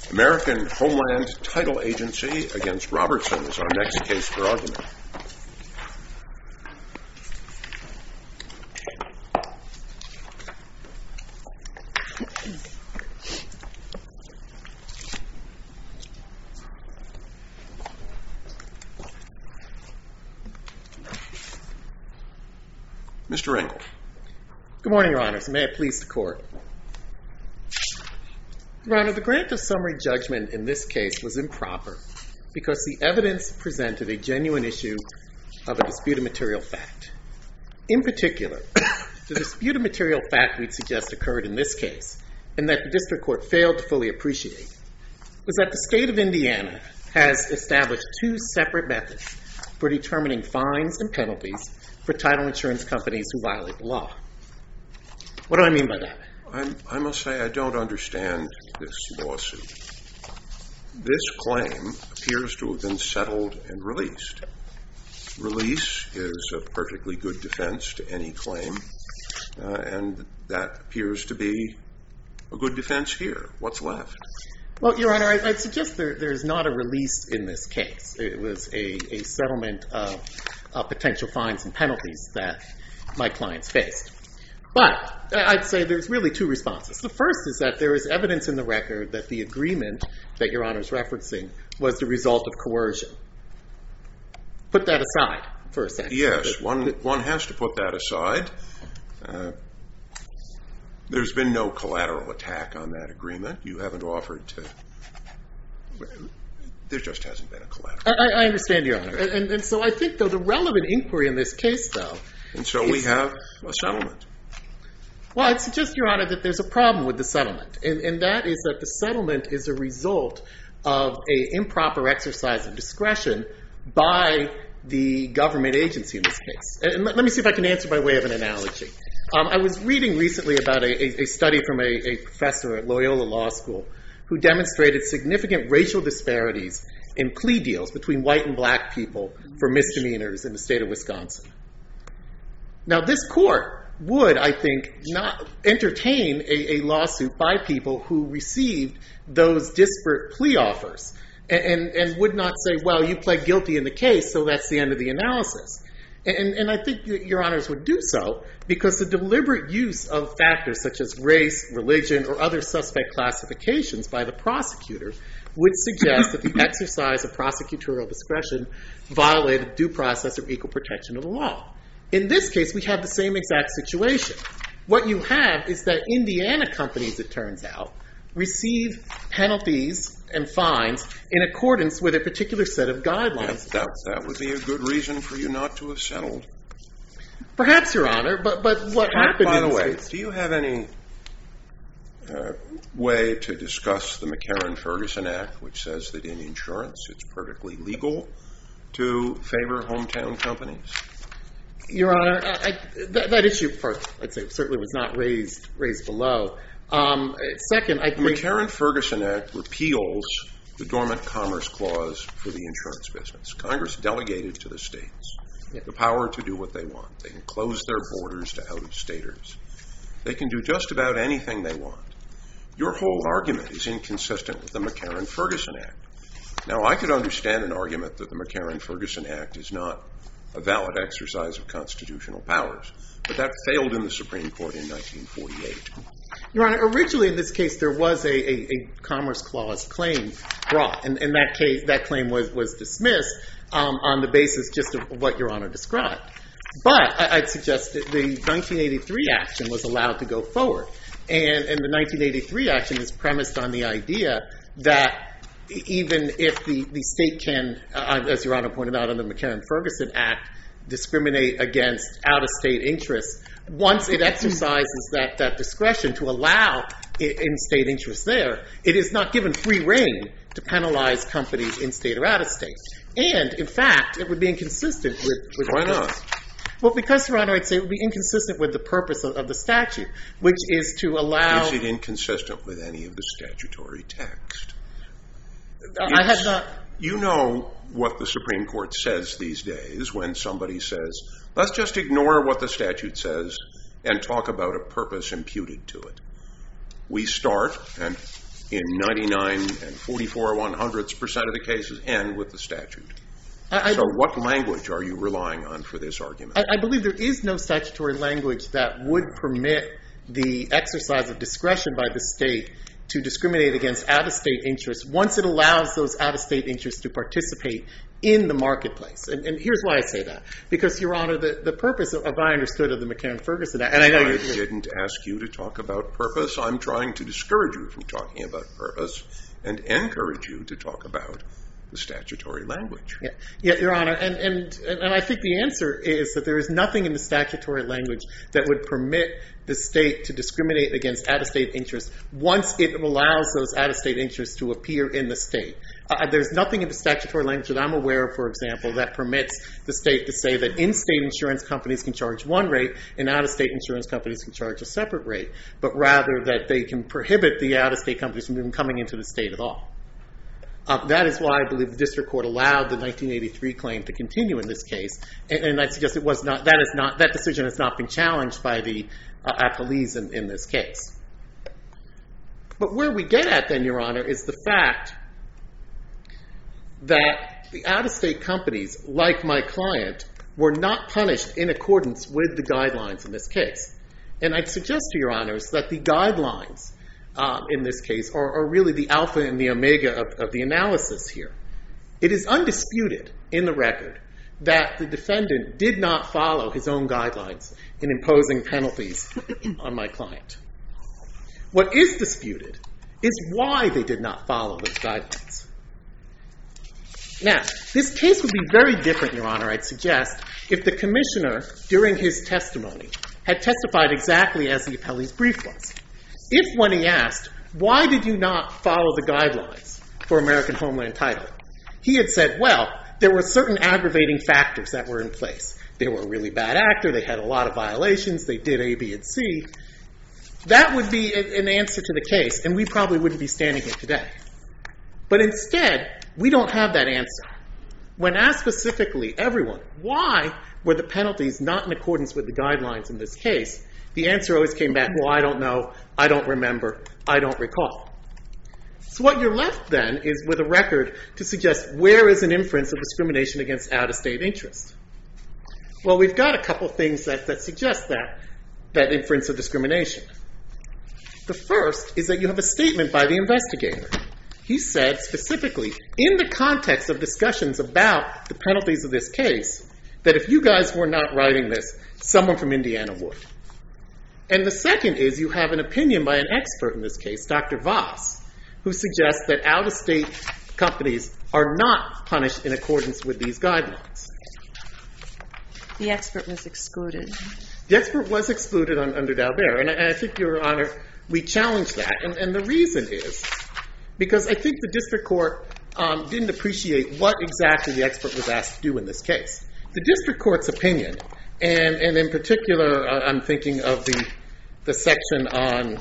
American Homeland Title Agency against Robertson is our next case for argument. Mr. Engel. Good morning, Your Honors. May it please the Court. Your Honor, the grant of summary judgment in this case was improper because the evidence presented a genuine issue of a disputed material fact. In particular, the disputed material fact we'd suggest occurred in this case, and that the District Court failed to fully appreciate, was that the state of Indiana has established two separate methods for determining fines and penalties for title insurance companies who violate the law. What do I mean by that? I must say I don't understand this lawsuit. This claim appears to have been settled and released. Release is a perfectly good defense to any claim, and that appears to be a good defense here. What's left? Well, Your Honor, I'd suggest there's not a release in this case. It was a settlement of potential fines and penalties that my clients faced. But I'd say there's really two responses. The first is that there is evidence in the record that the agreement that Your Honor is referencing was the result of coercion. Put that aside for a second. Yes, one has to put that aside. There's been no collateral attack on that agreement. You haven't offered to... There just hasn't been a collateral. I understand, Your Honor. And so I think, though, the relevant inquiry in this case, though... And so we have a settlement. Well, I'd suggest, Your Honor, that there's a problem with the settlement. And that is that the settlement is a result of an improper exercise of discretion by the government agency in this case. And let me see if I can answer by way of an analogy. I was reading recently about a study from a professor at Loyola Law School who demonstrated significant racial disparities in plea deals between white and black people for misdemeanors in the state of Wisconsin. Now, this court would, I think, not entertain a lawsuit by people who received those disparate plea offers and would not say, well, you pled guilty in the case, so that's the end of the analysis. And I think Your Honors would do so because the deliberate use of factors such as race, religion, or other suspect classifications by the prosecutor would suggest that the exercise of prosecutorial discretion violated due process or equal protection of the law. In this case, we have the same exact situation. What you have is that Indiana companies, it turns out, receive penalties and fines in accordance with a particular set of guidelines. That would be a good reason for you not to have settled. Perhaps, Your Honor, but what happened By the in this way, case... do you have any way to discuss the McCarran-Ferguson Act, which says that in insurance it's perfectly legal to favor hometown companies? Your Honor, that issue, first, I'd say, certainly was not raised below. Second, I think... The McCarran-Ferguson Act repeals the Dormant Commerce Clause for the insurance business. Congress delegated to the states the power to do what they want. They can close their borders to out-of-staters. They can do just about anything they want. Your whole argument is inconsistent with the McCarran-Ferguson Act. Now, I could understand an argument that the McCarran-Ferguson Act is not a valid exercise of constitutional powers, but that failed in the Supreme Court in 1948. Your Honor, originally in this case there was a Commerce Clause claim brought, and that claim was dismissed on the basis just of what Your Honor described. But I'd suggest that the 1983 action was allowed to go forward, and the 1983 action is premised on the idea that even if the state can, as Your Honor pointed out, under the McCarran-Ferguson Act, discriminate against out-of-state interests, once it exercises that discretion to allow in-state interests there, it is not given free rein to penalize companies in-state or out-of-state. And, in fact, it would be inconsistent with... Why not? Well, because, Your Honor, I'd say it would be inconsistent with the purpose of the statute, which is to allow... Is it inconsistent with any of the statutory text? I have not... You know what the Supreme Court says these days when somebody says, let's just ignore what the statute says and talk about a purpose imputed to it. We start, and in 99 and 44/100% of the cases end with the statute. So what language are you relying on for this argument? I believe there is no statutory language that would permit the exercise of discretion by the state to discriminate against out-of-state interests once it allows those out-of-state interests to participate in the marketplace. And here's why I say that. Because, Your Honor, the purpose of I understood of the McCarran-Ferguson Act, and I know I didn't ask you to talk about purpose. I'm trying to discourage you from talking about purpose and encourage you to talk about the statutory language. Yeah, Your Honor, and I think the answer is that there is nothing in the statutory language that would permit the state to discriminate against out-of-state interests once it allows those out-of-state interests to appear in the state. There's nothing in the statutory language that I'm aware of, for example, that permits the state to say that in-state insurance companies can charge one rate and out-of-state insurance companies can charge a separate rate, but rather that they can prohibit the out-of-state companies from even coming into the state at all. That is why I believe the district court allowed the 1983 claim to continue in this case, and I suggest that decision has not been challenged by the appellees in this case. But where we get at then, Your Honor, is the fact that the out-of-state companies, like my client, were not punished in accordance with the guidelines in this case. And I'd suggest to Your Honors that the guidelines in this case are really the alpha and the omega of the analysis here. It is undisputed in the record that the defendant did not follow his own guidelines in imposing penalties on my client. What is disputed is why they did not follow those guidelines. Now, this case would be very different, Your Honor, I'd suggest, if the commissioner, during his testimony, had testified exactly as the appellee's brief was. If when he asked, why did you not follow the guidelines for American Homeland Title, he had said, well, there were certain aggravating factors that were in place. They were a really bad actor, they had a lot of violations, they did A, B, and C. That would be an answer to the case, and we probably wouldn't be standing here today. But instead, we don't have that answer. When asked specifically, everyone, why were the penalties not in accordance with the guidelines in this case, the answer always came back, well, I don't know, I don't remember, I don't recall. So what you're left then is with a record to suggest where is an inference of discrimination against out-of-state interests. Well, we've got a couple things that suggest that inference of discrimination. The first is that you have a statement by the investigator. He said specifically, in the context of discussions about the penalties of this case, that if you guys were not writing this, someone from Indiana would. And the second is you have an opinion by an expert in this case, Dr. Voss, who suggests that out-of-state companies are not punished in accordance with these guidelines. The expert was excluded. The expert was excluded under Dalbert, and I think, Your Honor, we challenge that. And the reason is because I think the district court didn't appreciate what exactly the expert was asked to do in this case. The district court's opinion, and in particular, I'm thinking of the section on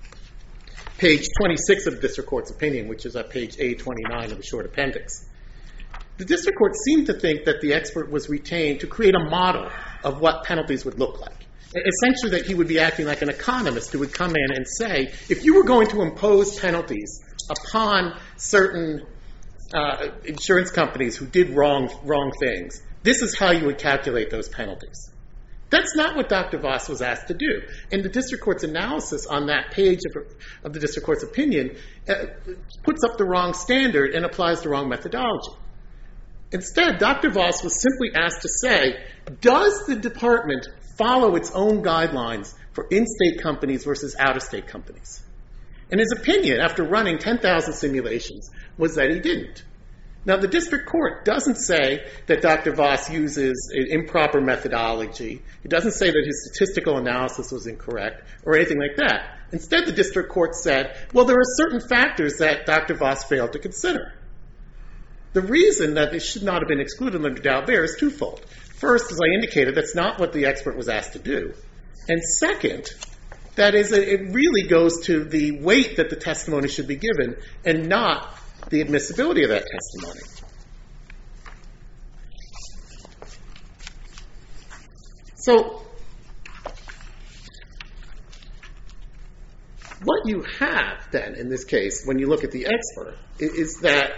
page 26 of the district court's opinion, which is at page A29 of the short appendix. The district court seemed to think that the expert was retained to create a model of what penalties would look like. Essentially that he would be acting like an economist who would come in and say, if you were going to impose penalties upon certain insurance companies who did wrong things, this is how you would calculate those penalties. That's not what Dr. Voss was asked to do. And the district court's analysis on that page of the district court's opinion puts up the wrong standard and applies the wrong methodology. Instead, Dr. Voss was simply asked to say, does the department follow its own guidelines for in-state companies versus out-of-state companies? And his opinion, after running 10,000 simulations, was that he didn't. Now, the district court doesn't say that Dr. Voss uses an improper methodology. It doesn't say that his statistical analysis was incorrect or anything like that. Instead, the district court said, well, there are certain factors that Dr. Voss failed to consider. The reason that it should not have been excluded under Dalbert is twofold. First, as I indicated, that's not what the expert was asked to do. And second, that is, it really goes to the weight that the testimony should be given and not the admissibility of that testimony. So, What you have then in this case, when you look at the expert, is that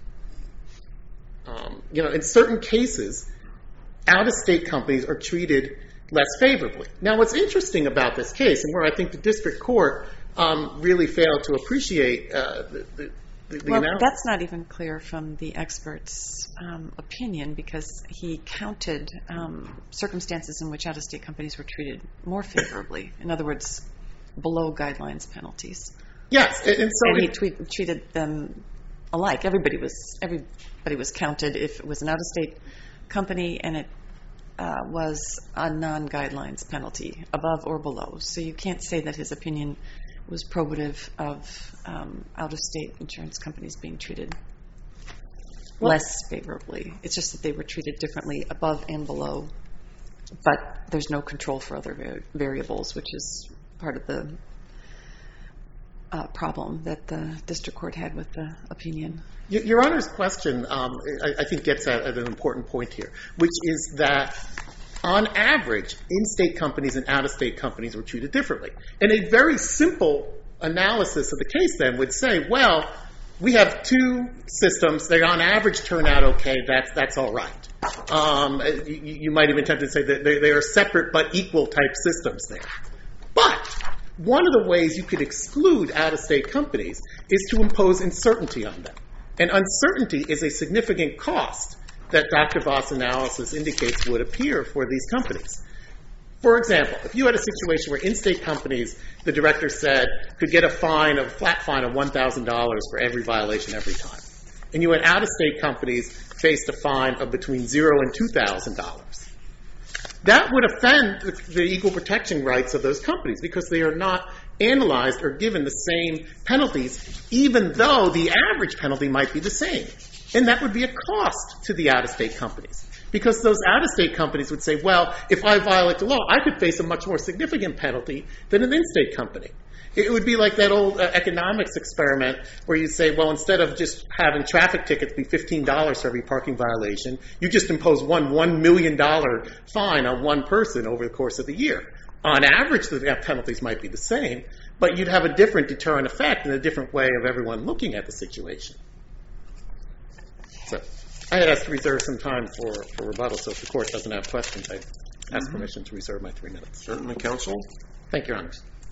in certain cases, out-of-state companies are treated less favorably. Now, what's interesting about this case, and where I think the district court really failed to appreciate the analysis. That's not even clear from the expert's opinion, because he counted circumstances in which out-of-state companies were treated more favorably. In other words, below guidelines penalties. Yes, and he treated them alike. Everybody was counted if it was an out-of-state company and it was a non-guidelines penalty, above or below. So you can't say that his opinion was probative of out-of-state insurance companies being treated less favorably. It's just that they were treated differently above and below, but there's no control for other variables, which is part of the problem that the district court had with the opinion. Your Honor's question, I think, gets at an important point here, which is that on average, in-state companies and out-of-state companies were treated differently. And a very simple analysis of the case then would say, well, we have two systems. They on average turn out okay. That's all right. You might even attempt to say that they are separate but equal type systems there. But one of the ways you could exclude out-of-state companies is to impose uncertainty on them. And uncertainty is a significant cost that Dr. Voss' analysis indicates would appear for these companies. For example, if you had a situation where in-state companies, the director said, could get a flat fine of $1,000 for every violation every time, and you had out-of-state companies faced a fine of between $0 and $2,000, that would offend the equal protection rights of those companies because they are not analyzed or given the same penalties, even though the average penalty might be the same. And that would be a cost to the out-of-state companies, because those out-of-state companies would say, well, if I violate the law, I could face a much more significant penalty than an in-state company. It would be like that old economics experiment where you say, well, instead of just having traffic tickets be $15 for every parking violation, you just impose $1 million fine on one person over the course of the year. On average, the penalties might be the same, but you'd have a different deterrent effect and a different way of everyone looking at the situation. So I had asked to reserve some time for rebuttal, so if the court doesn't have questions, I ask permission to reserve my 3 minutes. Certainly, counsel. Thank you, Your Honor.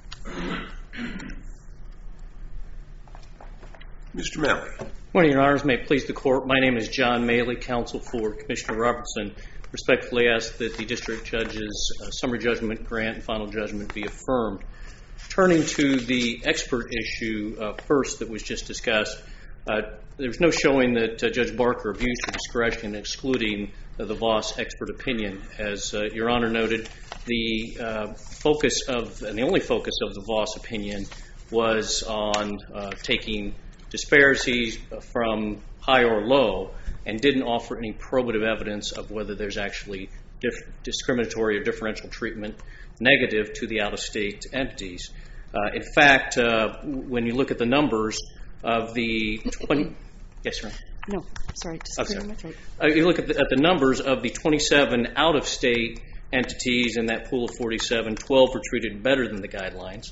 Mr. Malley. Morning, Your Honors. May it please the court. My name is John Maley, counsel for Commissioner Robertson. Respectfully ask that the district judge's summary judgment grant and final judgment be affirmed. Turning to the expert issue first that was just discussed, there's no showing that Judge Barker abused her discretion in excluding the Voss expert opinion. As Your Honor noted, the focus of, and the only focus of the Voss opinion was on taking disparities from high or low and didn't offer any probative evidence of whether there's actually discriminatory or differential treatment negative to the out-of-state entities. In fact, when you look at the numbers of the 20... Yes, sir. No, sorry. You look at the numbers of the 27 out-of-state entities in that pool of 47, 12 were treated better than the guidelines.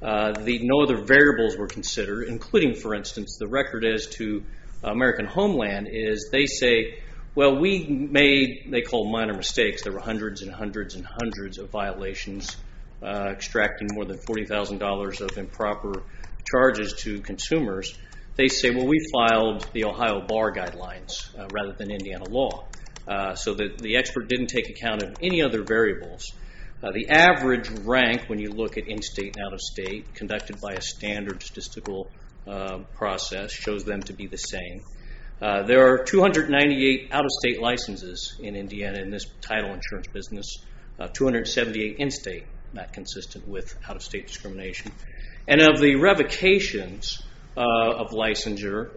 No other variables were considered, including, for instance, the record as to American Homeland is they say, well, we made, they call minor mistakes. There were hundreds and hundreds and hundreds of violations, extracting more than $40,000 of improper charges to consumers. They say, well, we filed the Ohio bar guidelines rather than Indiana law. So that the expert didn't take account of any other variables. The average rank, when you look at in-state and out-of-state, conducted by a standard statistical process, shows them to be the same. There are 298 out-of-state licenses in Indiana in this title insurance business, 278 in-state, not consistent with out-of-state discrimination. And of the revocations of licensure,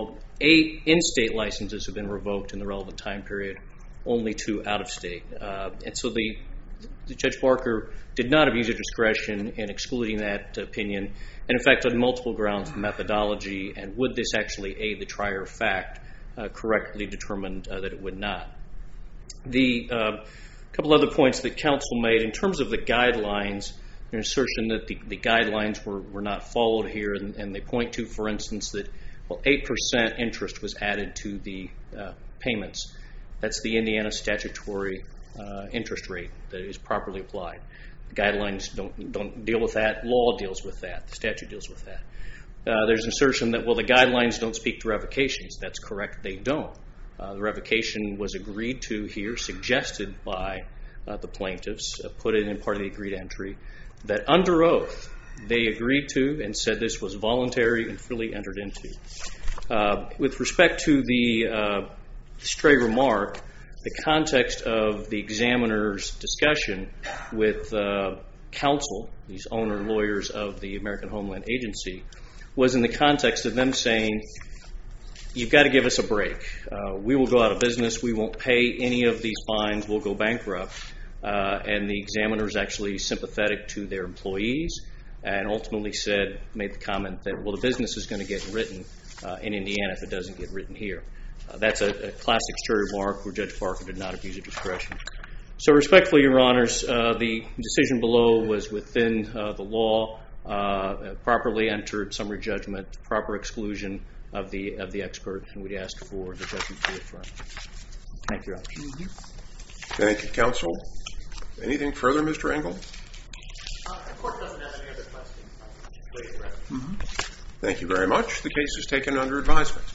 8 in-state licenses have been revoked in the relevant time period, only 2 out-of-state. And so the Judge Barker did not abuse her discretion in excluding that opinion, and in fact on multiple grounds of methodology, and would this actually aid the trier of fact, correctly determined that it would not. The couple other points that counsel made in terms of the guidelines, an assertion that the guidelines were not followed here, and they point to, for instance, that 8% interest was added to the payments. That's the Indiana statutory interest rate that is properly applied. The guidelines don't deal with that. Law deals with that. The statute deals with that. There's an assertion that, the guidelines don't speak to revocations. That's correct. They don't. The revocation was agreed to here, suggested by the plaintiffs, put it in part of the agreed entry, that under oath they agreed to and said this was voluntary and freely entered into. With respect to the stray remark, the context of the examiner's discussion with counsel, these owner lawyers of the American Homeland Agency, was in the context of them saying, you've got to give us a break. We will go out of business. We won't pay any of these fines. We'll go bankrupt. And the examiner is actually sympathetic to their employees and ultimately made the comment that, the business is going to get written in Indiana if it doesn't get written here. That's a classic stray remark where Judge Parker did not abuse of discretion. So respectfully, Your Honors, the decision below was within the law, properly entered summary judgment, proper exclusion of the expert, and we'd ask for the judgment to be affirmed. Thank you, Your Honor. Thank you, counsel. Anything further, Mr. Engel? The court doesn't have any other questions. Thank you very much. The case is taken under advisement.